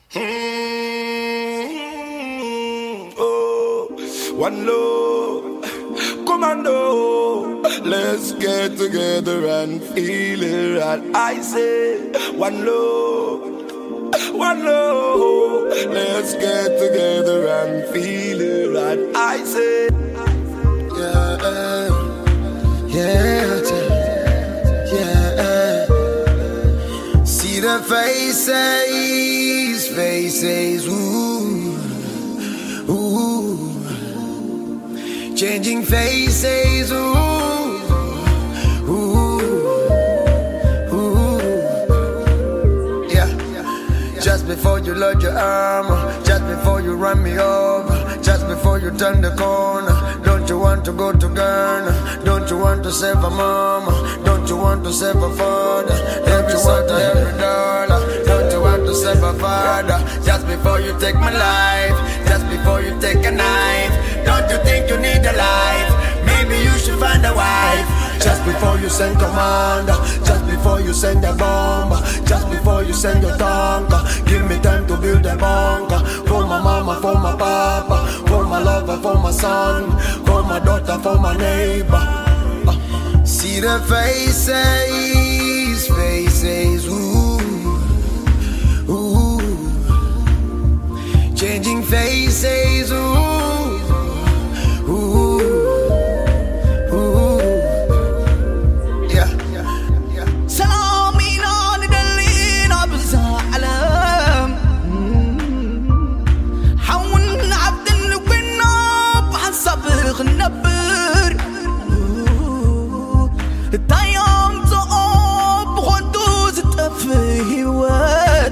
Oh, one love, commando. Let's get together and feel it right. I say, one love, one love. Let's get together and feel it right. I say, yeah, yeah, yeah. See the faces, ooh, ooh. Changing faces, ooh, ooh, ooh. Yeah. Just before you load your armor, just before you run me over, just before you turn the corner. Don't you want to go to Ghana? Don't you want to save a mama? Don't you want to save a father? Don't you want to every dollar? Don't you want to save a father? Just before you take my life, just before you take a knife. Don't you think you need a life? Maybe you should find a wife. Just before you send commander, just before you send a bomber, just before you send your tanker, give me time to build a bunker. For my mama, for my papa, for my lover, for my son, for my daughter, for my neighbor. See the faces, ooh, ooh. Changing faces, ooh, ooh, ooh. Yeah, yeah. سلامين على دلينا بالزعلم حاول عبد الونا بحسب الغنبر الطيام تقوب غدوز تفهي واد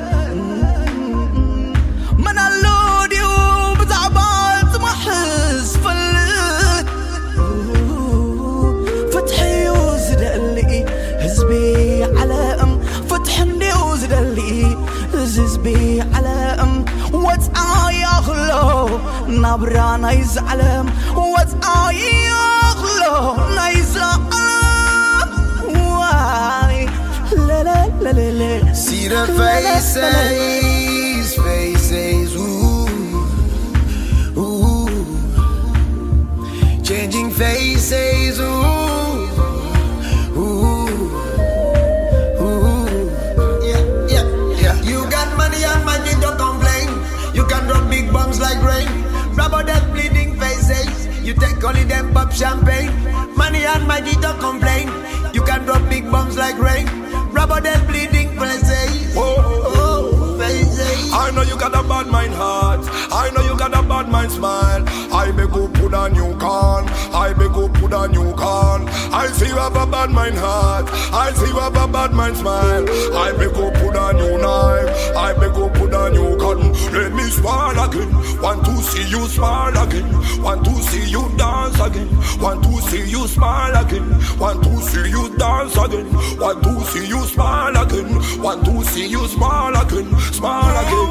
من اللودي وبتعبال تمحز فلت فتحي وزد اللي حزبي على فتحني وزد اللي حزبي على واتعاي اغلو نبرانا يزعلم واتعاي اغلو نيزعلم واي لا لا لا لا لا. See the faces, ooh, ooh. Changing faces, ooh, ooh, ooh. Yeah, yeah, yeah. You got money and money, don't complain. You can drop big bombs like rain. Rubber them bleeding faces. You take only them pop champagne. Money and money, don't complain. You can drop big bombs like rain. Rubber them bleeding faces. Oh, faces. I know you got a bad mind heart. I know you got a bad mind smile. I beg you put a new can. I beg you put a new can. I see you have a bad mind heart. I see you have a bad mind smile. I beg you put a new knife. I beg you put a new gun. Let me smile again. Want to see you smile again. Want to see you dance again. Want to see you smile again. Want to see you dance again. Want to see you smile again. Want to see you smile again. Smile again.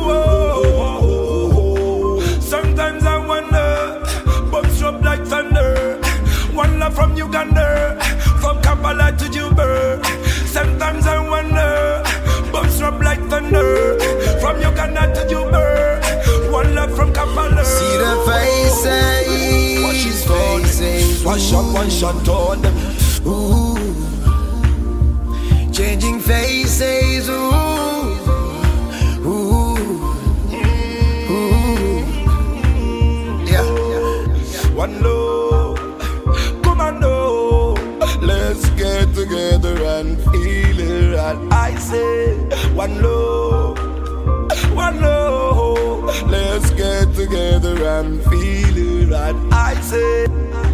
Sometimes I wonder, bumps up like thunder. One love from Uganda, from Kampala to Juba. Sometimes I wonder, bumps up like thunder, from Uganda to Juba. One love from Kampala. See the faces, watch his faces. Wash up, one shot on them. Ooh, changing faces. Ooh. One love, commando. Let's get together and feel it right. I say, one love, one love. Let's get together and feel it right. I say.